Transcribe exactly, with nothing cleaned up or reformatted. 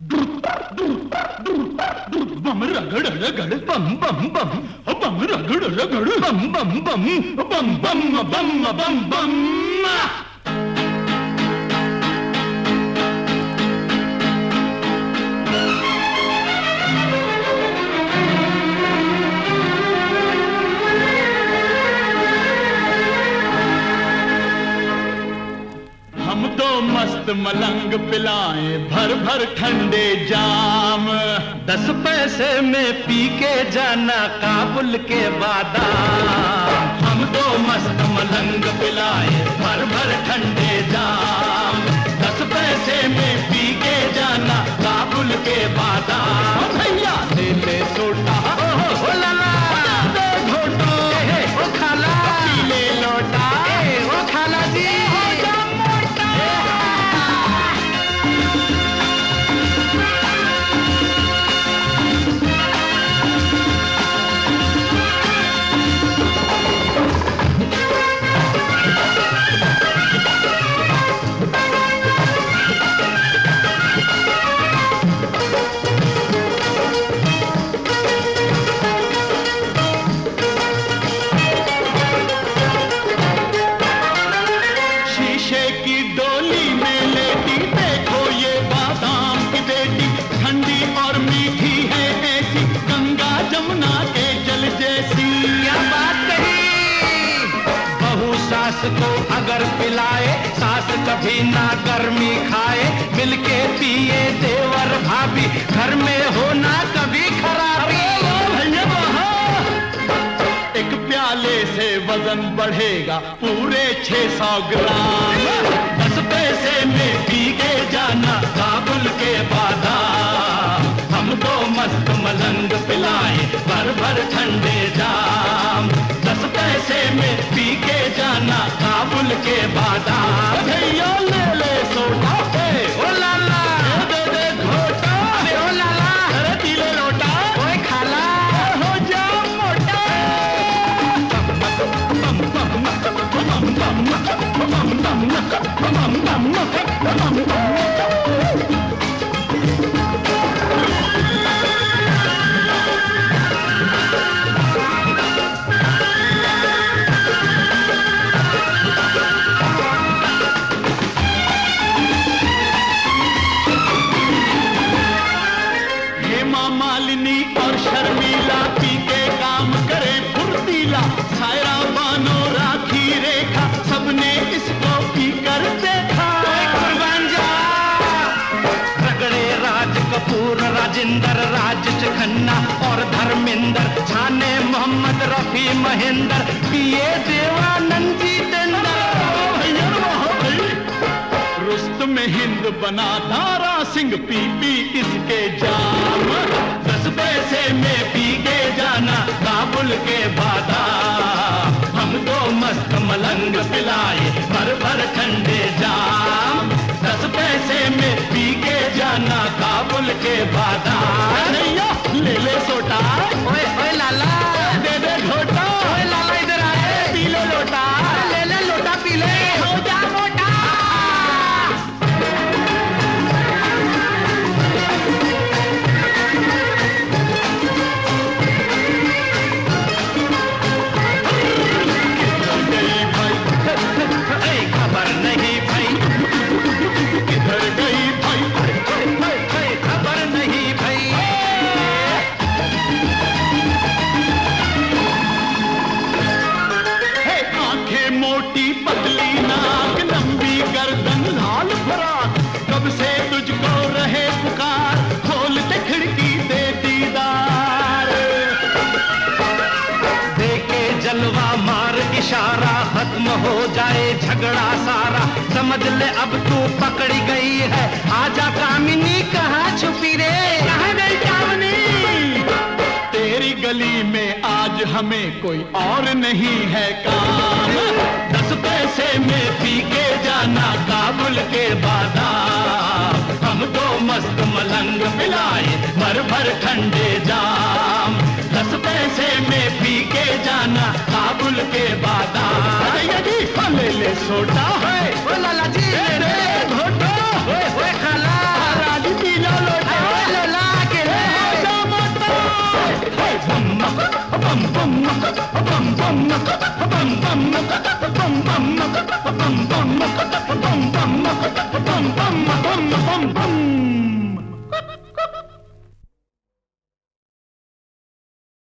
बम रगड़ रगड़ बम बम बम बम रगड़ रगड़ बम बम बम बम बम बम बम बम। मस्त मलंग पिलाए भर भर ठंडे जाम, दस पैसे में पी के जाना काबुल के बादाम। हम तो मस्त मलंग पिलाए भर भर ठंडे जाम, दस पैसे में पी के जाना काबुल के बादाम। भैया ले ले सोटा ओ लाला दे घोटो ओ खाला पी ले लोटा ओ खाला जी। को अगर पिलाए सास कभी ना गर्मी खाए, मिलके पिए देवर भाभी घर में होना कभी खराबी। एक प्याले से वजन बढ़ेगा पूरे छह सौ ग्राम, दस पैसे में पी के जाना काबुल के बादाम। हम तो मस्त मलंग पिलाए भर भर ठंडे जाम, दस पैसे में पी के जाना काबुल के बादाम। भैया ले ले सोटा ओ लाला दे दे घोटा ओ लाला अरे पी ले लोटा ओए खाला हो जा मोटा। बम बम बम बम बम बम बम बम बम बम। मालिनी और शर्मिला पी के काम करे फुर्तीला, सायरा बानो राखी रेखा सबने इसको पी कर देखा। कुर्बान जा रगड़े राज कपूर राजेंद्र राज खन्ना और धर्मेंद्र, छाने मोहम्मद रफी महेंद्र, पिए देवानंद जितेंद्र। रुस्तम हिंद बना दारा सिंह पी पी इसके जाम, दस पैसे में पी के जाना काबुल के बादाम। हम तो मस्त मलंग पिलाए भर भर ठंडे जाम, दस पैसे में पी के जाना काबुल के बादाम। नैया ले ले सोटा ओए ओए लाला दे दे घोटा ओए लाला इधर आए पी ले लोटा ले ले लोटा पी ले हो जा मोटा। खबर नहीं भाई किधर गई भाई, खबर नहीं भाई। आंखें मोटी पतली नाक लंबी गर्दन लाल फराक, कब से तुझको रहे पुकार खोल दे खिड़की दे दीदार। देखे जलवा मार इशारा खत्म हो जाए झगड़ा सारा, समझ ले अब तू पकड़ी गई है। आजा कामिनी कहाँ छुपी रे, कहाँ गई कामनी? तेरी गली में आज हमें कोई और नहीं है काम, दस पैसे में पी के जाना काबुल के बादाम। हम तो मस्त मलंग पिलाए भर भर ठंडे जाम, दस पैसे में पी के जाना काबुल के बादाम। ले ले सोटा है ओ लाला जी घोटो ओए ओए खाला राजी पी लो लोटा। bum bum bum bum bum bum bum bum bum bum bum bum bum bum bum